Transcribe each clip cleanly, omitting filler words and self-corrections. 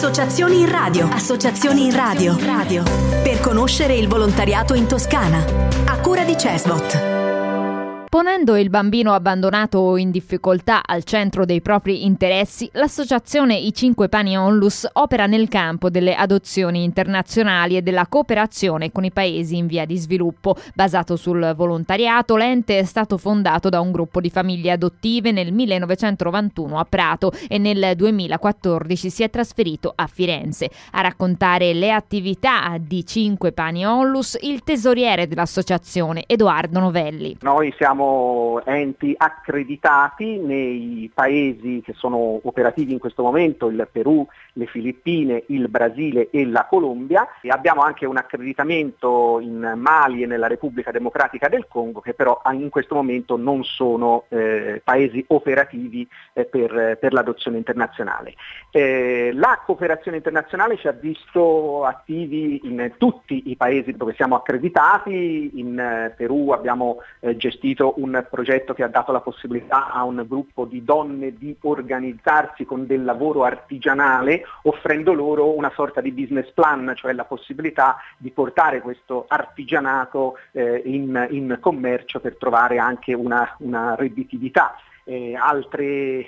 Associazioni in radio. Associazioni in radio. Per conoscere il volontariato in Toscana. A cura di CESVOT. Ponendo il bambino abbandonato o in difficoltà al centro dei propri interessi, l'associazione I Cinque Pani Onlus opera nel campo delle adozioni internazionali e della cooperazione con i paesi in via di sviluppo. Basato sul volontariato, l'ente è stato fondato da un gruppo di famiglie adottive nel 1991 a Prato e nel 2014 si è trasferito a Firenze. A raccontare le attività di Cinque Pani Onlus il tesoriere dell'associazione Edoardo Novelli. Noi siamo enti accreditati nei paesi che sono operativi in questo momento, il Perù, le Filippine, il Brasile e la Colombia, e abbiamo anche un accreditamento in Mali e nella Repubblica Democratica del Congo, che però in questo momento non sono paesi operativi per l'adozione internazionale. La cooperazione internazionale ci ha visto attivi in tutti i paesi dove siamo accreditati. In Perù abbiamo gestito un progetto che ha dato la possibilità a un gruppo di donne di organizzarsi con del lavoro artigianale, offrendo loro una sorta di business plan, cioè la possibilità di portare questo artigianato in commercio per trovare anche una redditività. Altre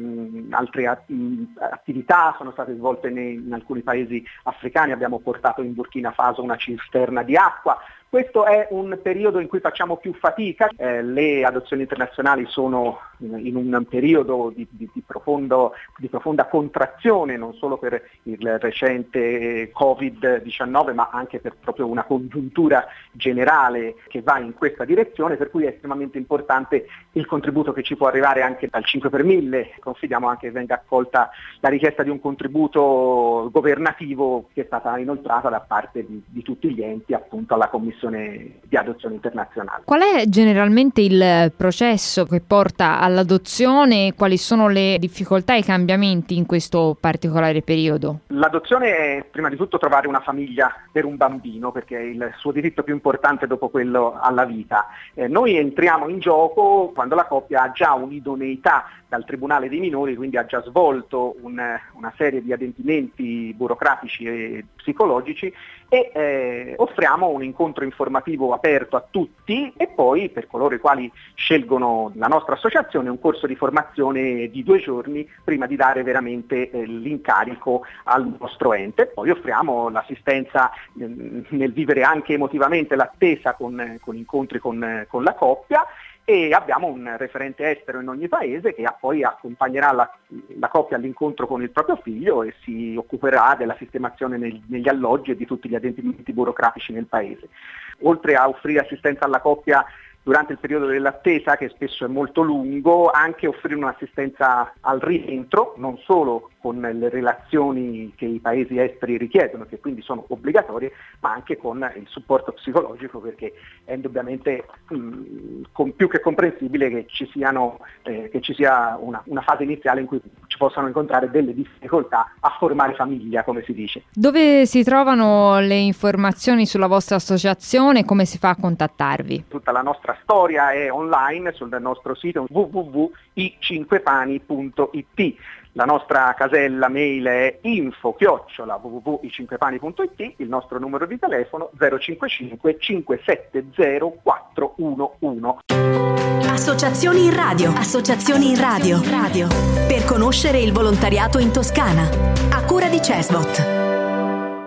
attività sono state svolte in alcuni paesi africani. Abbiamo portato in Burkina Faso una cisterna di acqua. Questo è un periodo in cui facciamo più fatica. Le adozioni internazionali sono in un periodo di profonda contrazione, non solo per il recente Covid-19, ma anche per proprio una congiuntura generale che va in questa direzione, per cui è estremamente importante il contributo che ci può arrivare anche dal 5 per 1000. Confidiamo anche che venga accolta la richiesta di un contributo governativo che è stata inoltrata da parte di tutti gli enti appunto alla Commissione di adozione internazionale. Qual è generalmente il processo che porta all'adozione e quali sono le difficoltà e i cambiamenti in questo particolare periodo? L'adozione è prima di tutto trovare una famiglia per un bambino, perché è il suo diritto più importante dopo quello alla vita. Noi entriamo in gioco quando la coppia ha già un'idoneità dal Tribunale dei minori, quindi ha già svolto una serie di adempimenti burocratici e psicologici, e offriamo un incontro informativo aperto a tutti, e poi per coloro i quali scelgono la nostra associazione un corso di formazione di 2 giorni prima di dare veramente l'incarico al nostro ente. Poi offriamo l'assistenza nel vivere anche emotivamente l'attesa con incontri con la coppia, e abbiamo un referente estero in ogni paese che poi accompagnerà la coppia all'incontro con il proprio figlio e si occuperà della sistemazione negli alloggi e di tutti gli adempimenti burocratici nel paese. Oltre a offrire assistenza alla coppia durante il periodo dell'attesa, che spesso è molto lungo, anche offrire un'assistenza al rientro, non solo con le relazioni che i paesi esteri richiedono, che quindi sono obbligatorie, ma anche con il supporto psicologico, perché è indubbiamente più che comprensibile che ci sia una fase iniziale in cui ci possano incontrare delle difficoltà a formare famiglia, come si dice. Dove si trovano le informazioni sulla vostra associazione e come si fa a contattarvi? Tutta la nostra storia è online sul nostro sito www.icinquepani.it. La nostra casella mail è info@www.icinquepani.it, il nostro numero di telefono 055 570 411. Associazioni in radio. Associazioni in radio. Per conoscere il volontariato in Toscana. A cura di CESVOT.